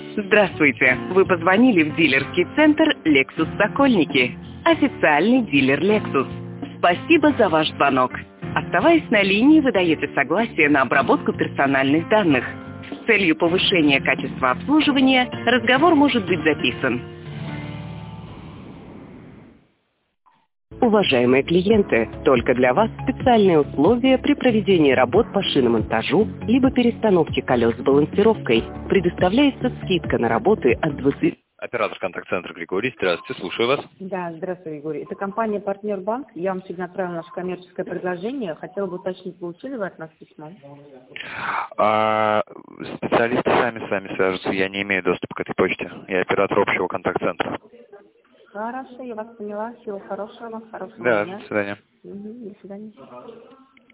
Здравствуйте! Вы позвонили в дилерский центр Lexus Сокольники. Официальный дилер Lexus. Спасибо за ваш звонок. Оставаясь на линии, вы даете согласие на обработку персональных данных. С целью повышения качества обслуживания разговор может быть записан. Уважаемые клиенты, только для вас специальные условия при проведении работ по шиномонтажу либо перестановке колес с балансировкой. Предоставляется скидка на работы от 20... Оператор контакт-центра Григорий. Здравствуйте, слушаю вас. Да, здравствуй, Григорий. Это компания «Партнер Банк». Я вам сегодня отправила наше коммерческое предложение. Хотела бы уточнить, получили вы от нас письмо? Специалисты сами с вами свяжутся. Я не имею доступа к этой почте. Я оператор общего контакт-центра. Хорошо, я вас поняла. Всего хорошего. Хорошего Да, дня. до свидания. До свидания.